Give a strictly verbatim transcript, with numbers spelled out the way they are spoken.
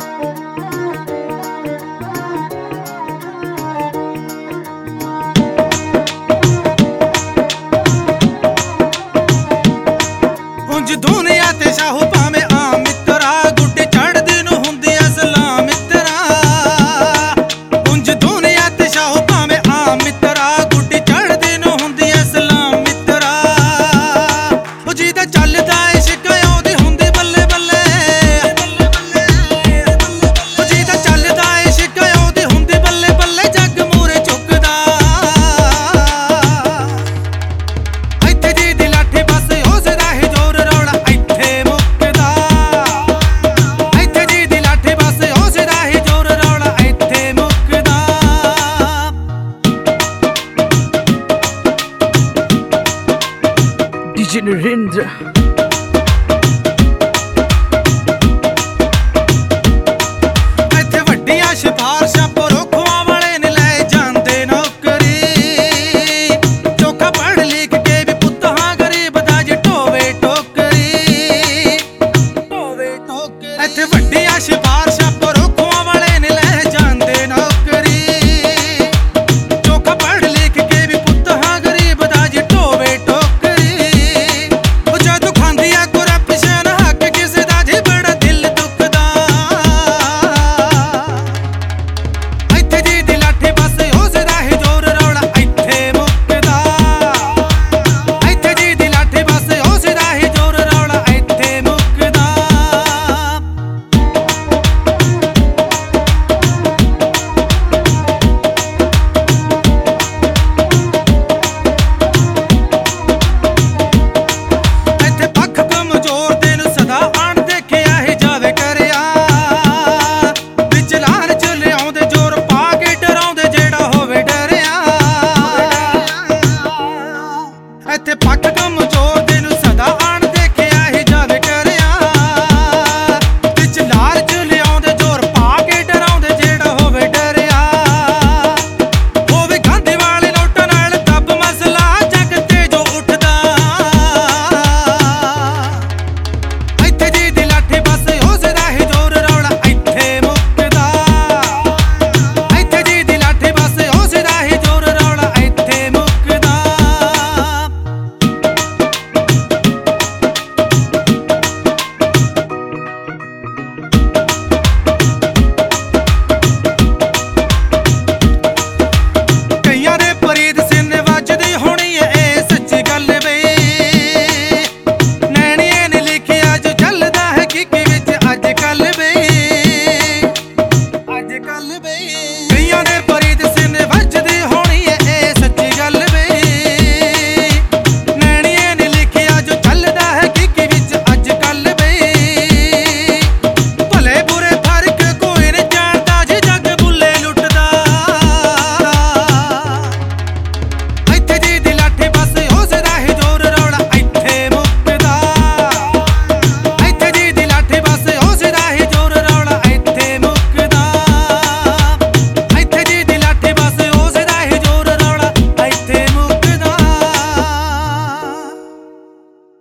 ਉਂਝ ਦੁਨੀਆ ਤੇ ਸ਼ਾਹੂ ਭਾਵੇਂ ਆਮ ਮਿੱਤਰਾ, ਗੁੱਡੇ ਚੜ੍ਹਦੇ ਨੂੰ ਹੁੰਦੀ ਆ ਸਲਾਮ ਮਿੱਤਰਾ। ਉਂਝ ਦੁਨੀਆ ਤੇ ਸ਼ਾਹੂ ਭਾਵੇਂ ਆਮ ਮਿੱਤਰਾ, ਗੁੱਡੇ ਚੜ੍ਹਦੇ ਨੂੰ ਹੁੰਦੀ ਆ ਸਲਾਮ ਮਿੱਤਰਾ। ਉਹ ਜਿਹਦਾ ਚੱਲਦਾ ਇਸ਼ਕ ਉਹਦੀ ਹੁੰਦੀ ਬੱਲੇ ਬੱਲੇ, ਉਹ ਜਿਹਦਾ ਚੱਲਦਾ ਇਸ਼ਕ ਉਹਦੀ ਹੁੰਦੀ ਬੱਲੇ ਬੱਲੇ, ਜੱਗ ਮੂਹਰੇ ਝੁਕਦਾ। ਇੱਥੇ ਜੀ ਦੀ ਲਾਠੀ ਬਸ ਉਸਦਾ ਹੀ ਜ਼ੋਰ, ਰੌਲਾ ਇੱਥੇ ਮੁੱਕਦਾ। ਇੱਥੇ ਜੀ ਦੀ ਲਾਠੀ ਬਸ ਉਸਦਾ ਹੀ ਜ਼ੋਰ, ਰੌਲਾ ਇੱਥੇ ਮੁੱਕਦਾ। ਡੀਜੇ ਨਰਿੰਦਰ ਇੱਥੇ ਵੱਡੀਆਂ ਸਿਫਾਰਸ਼ਾਂ ਪਰੋਖੂਆਂ ਵਾਲੇ ਨੇ ਲੈ ਜਾਂਦੇ ਨੌਕਰੀ। ਚੋਖਾ ਪੜ੍ਹ ਲਿਖ ਕੇ ਵੀ ਪੁੱਤ ਹਾਂ ਗਰੀਬ ਦਾ ਜੇ ਢੋਵੇ ਟੋਕਰੀ। ਢੋਵੇ ਟੋਕਰੀ ਇੱਥੇ ਵੱਡੀਆਂ ਸਿਫਾਰਸ਼ਾਂ